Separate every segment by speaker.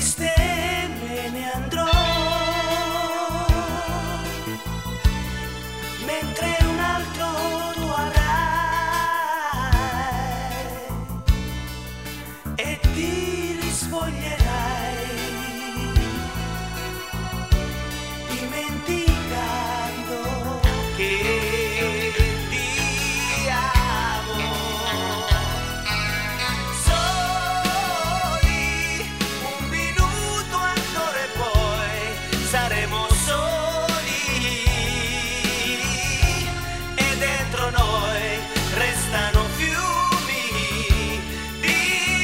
Speaker 1: triste me ne andrò, mentre un altro tu avrai e ti rispoglierai, dimenticando che ti amo. Soli un minuto ancora e poi saremo soli, e dentro noi restano fiumi di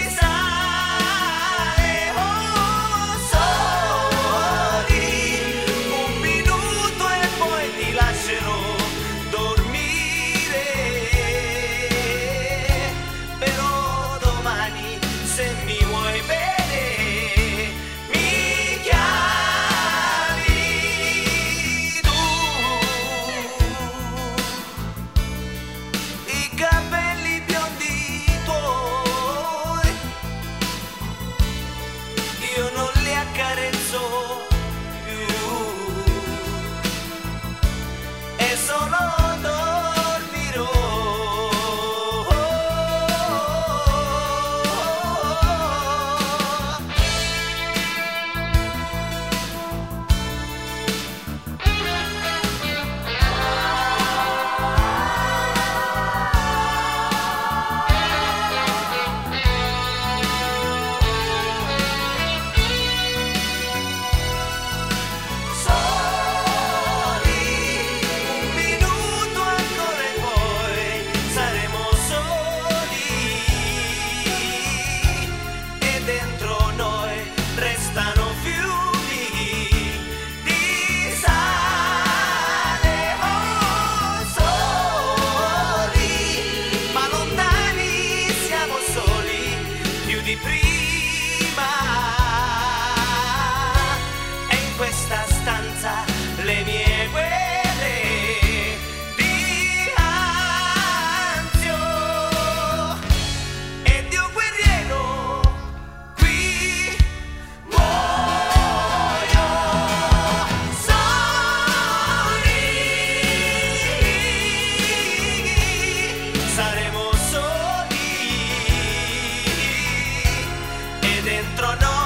Speaker 1: sale. Oh, soli un minuto e poi ti lascerò dormire, però domani se mi vuoi bene mi chiami tu. I capelli biondi tuoi io non li accarezzo più, e solo dormirò. Soli un minuto ancora e poi saremo soli, e dentro noi restano fiumi di sale. Oh, soli, ma lontani siamo soli più di prima, e in questa stanza le mie guerre di ansia, ed io guerriero qui muoio. Soli saremo soli, e dentro noi